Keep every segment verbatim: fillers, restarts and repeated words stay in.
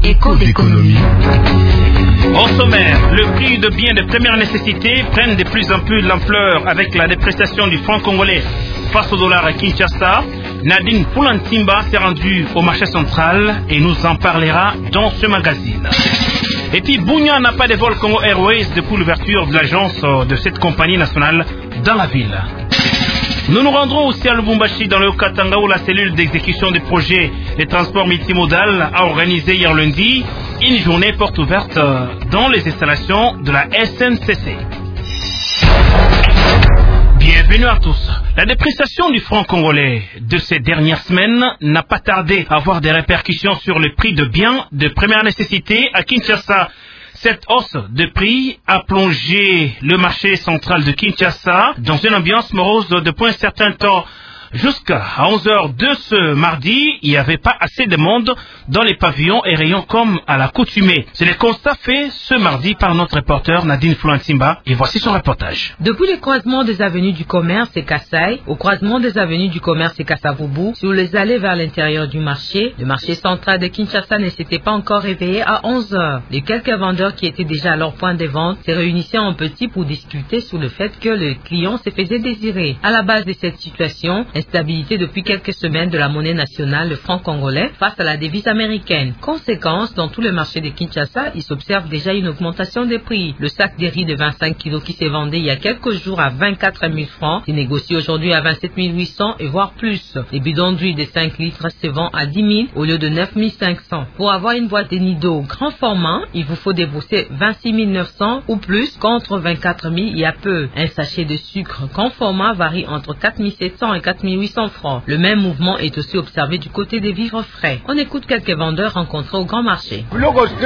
Écho d'économie. Au sommaire, le prix de biens de première nécessité prennent de plus en plus l'ampleur avec la dépréciation du franc congolais face au dollar à Kinshasa. Nadine Poulantimba s'est rendue au marché central et nous en parlera dans ce magazine. Et puis Bunia n'a pas de vol Congo Airways depuis l'ouverture de l'agence de cette compagnie nationale dans la ville. Nous nous rendrons aussi à Lubumbashi dans le Haut-Katanga où la cellule d'exécution des projets de transport multimodal a organisé hier lundi une journée porte ouverte dans les installations de la S N C C. Bienvenue à tous. La dépréciation du franc congolais de ces dernières semaines n'a pas tardé à avoir des répercussions sur les prix de biens de première nécessité à Kinshasa. Cette hausse de prix a plongé le marché central de Kinshasa dans une ambiance morose depuis un certain temps. Jusqu'à onze heures de ce mardi, il n'y avait pas assez de monde dans les pavillons et rayons comme à l'accoutumée. C'est le constat fait ce mardi par notre reporter Nadine Poulantimba et voici son reportage. Depuis le croisement des avenues du commerce et Kassai au croisement des avenues du commerce et Kasavubu, sur les allées vers l'intérieur du marché, le marché central de Kinshasa ne s'était pas encore réveillé à onze heures. Les quelques vendeurs qui étaient déjà à leur point de vente se réunissaient en petit pour discuter sur le fait que le client se faisait désirer. À la base de cette situation, instabilité depuis quelques semaines de la monnaie nationale, le franc congolais, face à la devise américaine. Conséquence, dans tout le marché de Kinshasa, il s'observe déjà une augmentation des prix. Le sac de riz de vingt-cinq kilos qui s'est vendu il y a quelques jours à vingt-quatre mille francs, il négocie aujourd'hui à vingt-sept mille huit cents et voire plus. Les bidons d'huile de cinq litres se vendent à dix mille au lieu de neuf mille cinq cents. Pour avoir une boîte de Nido grand format, il vous faut débourser vingt-six mille neuf cents ou plus contre vingt-quatre mille il y a peu. Un sachet de sucre grand format varie entre quatre mille sept cents et quatre mille huit cents francs. Le même mouvement est aussi observé du côté des vivres frais. On écoute quelques vendeurs rencontrés au grand marché. Pour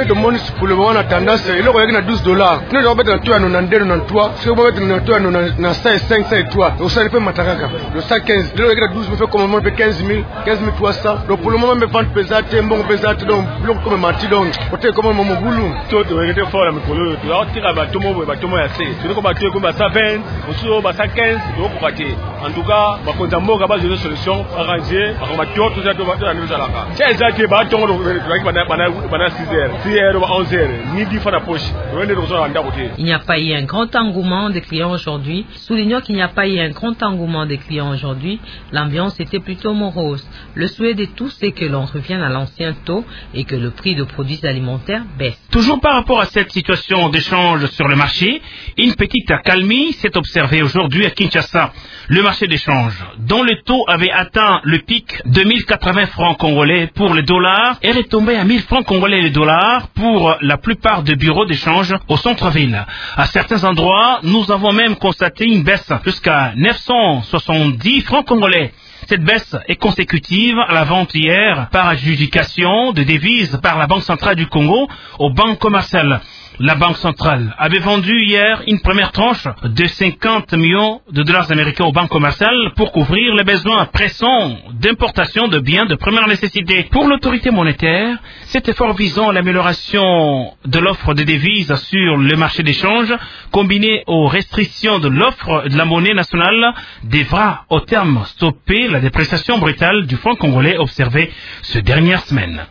le moment, on a tendance à douze dollars. Nous avons mettre un quatre-vingt-treize, si on va mettre un cinq, cinq, cinq, trois. Au sein de Mataraka, le cent quinze. Nous avons douze, on fait comme on fait quinze mille, quinze mille trois cents. Donc pour le moment, on vend pesate, bon pesate, donc bloc comme mati, donc côté comme mon boulot. Tout est été fort à me coller. Tu vas tirer à bateau, bateau assez. Tu veux qu'on batte comme ça vingt, aussi au cent quinze, donc on batte. En tout cas, on compte à mort à base de solutions arrangées, on va tout tout ça tout va tout à nous à la fin. C'est ça qui est bateau, on va pendant six heures, six heures, onze heures, midi fin la poche. Il n'y a pas eu un grand engouement des clients aujourd'hui. Soulignons qu'il n'y a pas eu un grand engouement des clients aujourd'hui. L'ambiance était plutôt morose. Le souhait de tous, c'est que l'on revienne à l'ancien taux et que le prix de produits alimentaires baisse. Toujours par rapport à cette situation d'échange sur le marché, une petite accalmie s'est observée aujourd'hui à Kinshasa. Le marché d'échange, dont le taux avait atteint le pic de mille quatre-vingts francs congolais pour le dollar, est retombé à mille francs congolais le dollar pour la plupart des bureaux d'échange au centre-ville. À certains endroits, nous avons même constaté une baisse jusqu'à neuf cent soixante-dix francs congolais. Cette baisse est consécutive à la vente hier par adjudication de devises par la Banque centrale du Congo aux banques commerciales. La Banque centrale avait vendu hier une première tranche de cinquante millions de dollars américains aux banques commerciales pour couvrir les besoins pressants d'importation de biens de première nécessité. Pour l'autorité monétaire, cet effort visant l'amélioration de l'offre de devises sur le marché d'échange, combiné aux restrictions de l'offre de la monnaie nationale, devra au terme stopper la dépréciation brutale du franc congolais observée ces dernières semaines.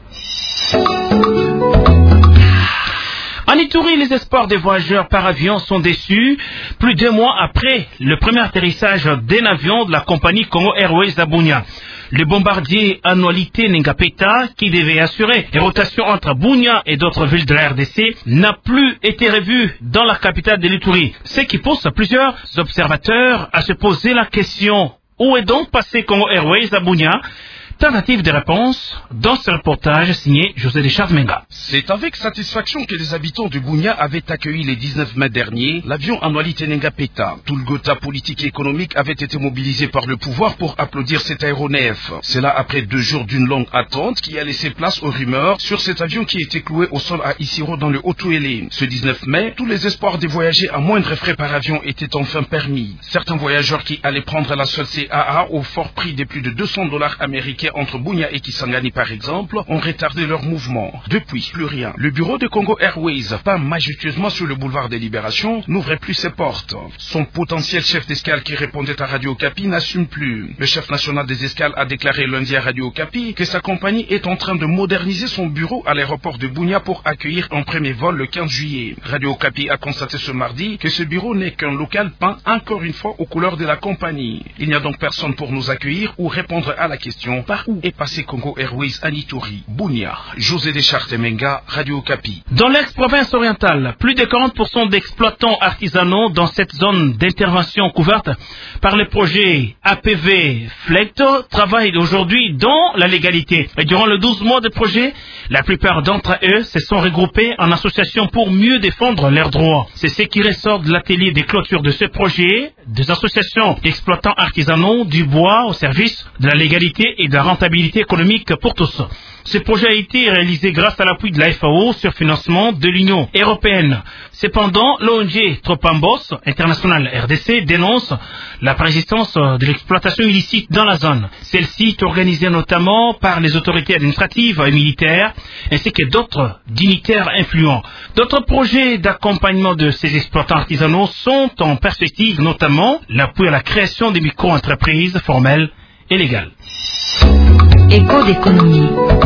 En Ituri, les espoirs des voyageurs par avion sont déçus. Plus de deux mois après le premier atterrissage d'un avion de la compagnie Congo Airways à Bunia. Le bombardier Annualité Nengapeta, qui devait assurer les rotations entre Bunia et d'autres villes de la R D C, n'a plus été revu dans la capitale de l'Ituri. Ce qui pousse plusieurs observateurs à se poser la question: où est donc passé Congo Airways à Bunia? Tentative de réponse dans ce reportage signé José Richard Menga. C'est avec satisfaction que les habitants de Bunia avaient accueilli le dix-neuf mai dernier l'avion Annualité Nengapeta. Tout le Gotha politique et économique avait été mobilisé par le pouvoir pour applaudir cet aéronef. Cela après deux jours d'une longue attente qui a laissé place aux rumeurs sur cet avion qui était cloué au sol à Isiro dans le Haut-Touélé. Ce dix-neuf mai, tous les espoirs de voyager à moindre frais par avion étaient enfin permis. Certains voyageurs qui allaient prendre la seule C A A au fort prix de plus de deux cents dollars américains intermédiaires entre Bunia et Kisangani par exemple ont retardé leur mouvement. Depuis, plus rien. Le bureau de Congo Airways, pas majestueusement sur le boulevard des Libérations, n'ouvrait plus ses portes. Son potentiel chef d'escale qui répondait à Radio Okapi n'assume plus. Le chef national des escales a déclaré lundi à Radio Okapi que sa compagnie est en train de moderniser son bureau à l'aéroport de Bunia pour accueillir un premier vol le quinze juillet. Radio Okapi a constaté ce mardi que ce bureau n'est qu'un local peint encore une fois aux couleurs de la compagnie. Il n'y a donc personne pour nous accueillir ou répondre à la question par où est passé Congo Airways à Nitori. Bunia, José Deschartes-Menga, Radio Okapi. Dans l'ex-province orientale, plus de quarante pour cent d'exploitants artisanaux dans cette zone d'intervention couverte par le projet A P V Flecto travaillent aujourd'hui dans la légalité. Et durant les douze mois de projet, la plupart d'entre eux se sont regroupés en association pour mieux défendre leurs droits. C'est ce qui ressort de l'atelier des clôtures de ce projet, des associations d'exploitants artisanaux du bois au service de la légalité et de la rentabilité économique pour tous. Ce projet a été réalisé grâce à l'appui de la F A O sur financement de l'Union européenne. Cependant, l'O N G Tropambos, International R D C, dénonce la persistance de l'exploitation illicite dans la zone. Celle-ci est organisée notamment par les autorités administratives et militaires, ainsi que d'autres dignitaires influents. D'autres projets d'accompagnement de ces exploitants artisanaux sont en perspective, notamment l'appui à la création des micro-entreprises formelles et légales. Éco d'économie.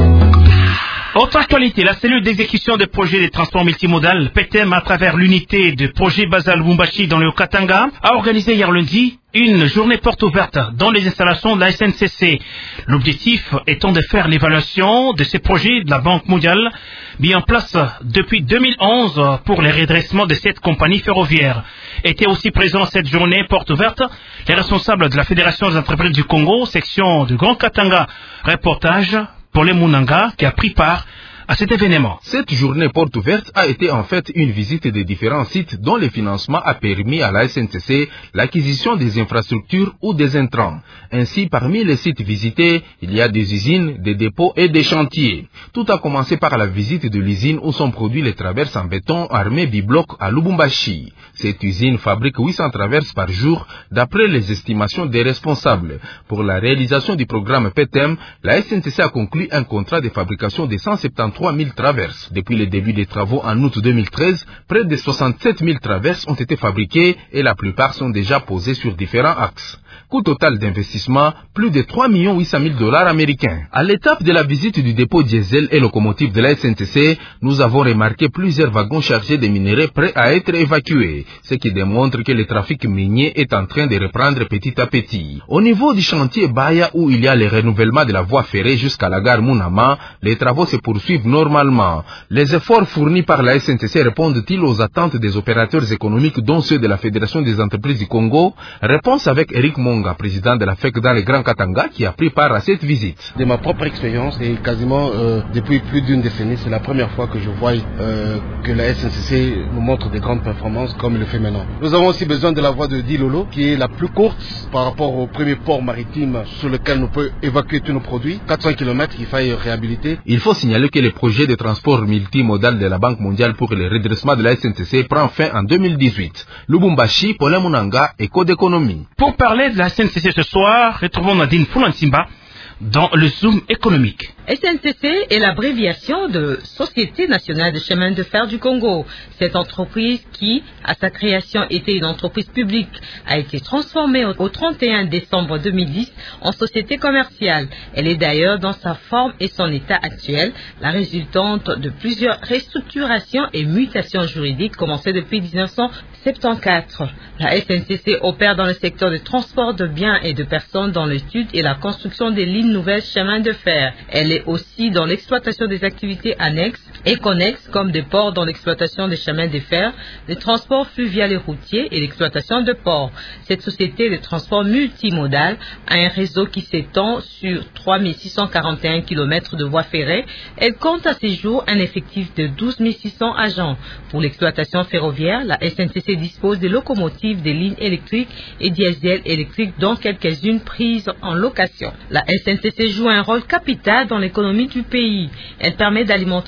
Autre actualité, la cellule d'exécution des projets de transport multimodal, P T M, à travers l'unité de projet Basal Lubumbashi dans le Haut-Katanga, a organisé hier lundi une journée porte ouverte dans les installations de la S N C C. L'objectif étant de faire l'évaluation de ces projets de la Banque mondiale mis en place depuis deux mille onze pour le redressement de cette compagnie ferroviaire. Étaient aussi présents cette journée porte ouverte les responsables de la Fédération des entreprises du Congo, section du Grand Katanga. Reportage pour les Munanga qui a pris part à cet événement. Cette journée porte ouverte a été en fait une visite des différents sites dont le financement a permis à la S N C C l'acquisition des infrastructures ou des intrants. Ainsi, parmi les sites visités, il y a des usines, des dépôts et des chantiers. Tout a commencé par la visite de l'usine où sont produits les traverses en béton armés bibloc à Lubumbashi. Cette usine fabrique huit cents traverses par jour d'après les estimations des responsables. Pour la réalisation du programme P T M, la S N C C a conclu un contrat de fabrication de cent soixante-treize mille traverses. Depuis le début des travaux en août deux mille treize, près de soixante-sept mille traverses ont été fabriquées et la plupart sont déjà posées sur différents axes. Coût total d'investissement, plus de trois millions huit cent mille dollars américains. À l'étape de la visite du dépôt diesel et locomotive de la S N T C, nous avons remarqué plusieurs wagons chargés de minerais prêts à être évacués, ce qui démontre que le trafic minier est en train de reprendre petit à petit. Au niveau du chantier Baya, où il y a le renouvellement de la voie ferrée jusqu'à la gare Munama, les travaux se poursuivent normalement. Les efforts fournis par la S N T C répondent-ils aux attentes des opérateurs économiques, dont ceux de la Fédération des entreprises du Congo? Réponse avec Eric Monga, président de la F E C dans le Grand Katanga, qui a pris part à cette visite. De ma propre expérience, et quasiment euh, depuis plus d'une décennie, c'est la première fois que je vois euh, que la S N C C nous montre des grandes performances comme il le fait maintenant. Nous avons aussi besoin de la voie de Dilolo, qui est la plus courte par rapport au premier port maritime sur lequel nous pouvons évacuer tous nos produits. quatre cents kilomètres qu'il faille réhabiliter. Il faut signaler que le projet de transport multimodal de la Banque mondiale pour le redressement de la S N C C prend fin en deux mille dix-huit. Lubumbashi, Paulin Munanga, Éco d'économie. Pour parler de la S N C C ce soir, retrouvons Nadine Fulansimba dans le Zoom économique. S N C C est l'abréviation de Société nationale de chemin de fer du Congo. Cette entreprise qui, à sa création, était une entreprise publique, a été transformée au trente et un décembre deux mille dix en société commerciale. Elle est d'ailleurs dans sa forme et son état actuel, la résultante de plusieurs restructurations et mutations juridiques commencées depuis mille neuf cent soixante-quatorze. La S N C C opère dans le secteur de transport de biens et de personnes dans l'étude et la construction des lignes nouvelles chemins de fer. Elle est aussi dans l'exploitation des activités annexes et connexes comme des ports dans l'exploitation des chemins de fer, le transport fluvial et routier et l'exploitation de ports. Cette société de transport multimodal a un réseau qui s'étend sur trois mille six cent quarante et un kilomètres de voies ferrées. Elle compte à ce jour un effectif de douze mille six cents agents. Pour l'exploitation ferroviaire, la S N C C dispose des locomotives, des lignes électriques et diesel électriques, dont quelques-unes prises en location. La S N C C joue un rôle capital dans l'économie du pays. Elle permet d'alimenter plusieurs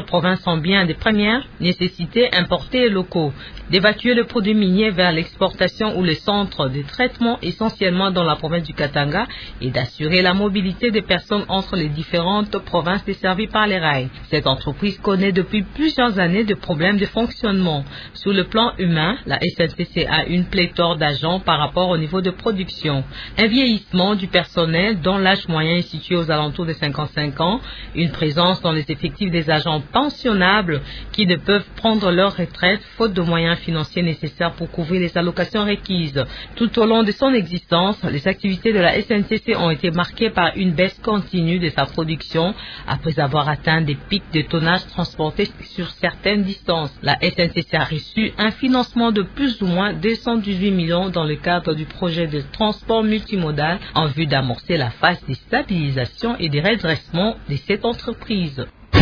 provinces sont bien des premières nécessités importées et locaux, d'évacuer le produit minier vers l'exportation ou les centres de traitement essentiellement dans la province du Katanga et d'assurer la mobilité des personnes entre les différentes provinces desservies par les rails. Cette entreprise connaît depuis plusieurs années de problèmes de fonctionnement. Sur le plan humain, la S N C C a une pléthore d'agents par rapport au niveau de production. Un vieillissement du personnel dont l'âge moyen est situé aux alentours de cinquante-cinq ans, une présence dans les effectifs des agents pensionnables qui ne peuvent prendre leur retraite faute de moyens financiers nécessaires pour couvrir les allocations requises. Tout au long de son existence, les activités de la S N C C ont été marquées par une baisse continue de sa production après avoir atteint des pics de tonnage transportés sur certaines distances. La S N C C a reçu un financement de plus ou moins deux cent dix-huit millions dans le cadre du projet de transport multimodal en vue d'amorcer la phase de stabilisation et de redressement de cette entreprise.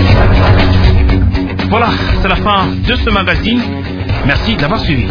Voilà, c'est la fin de ce magazine. Merci d'avoir suivi.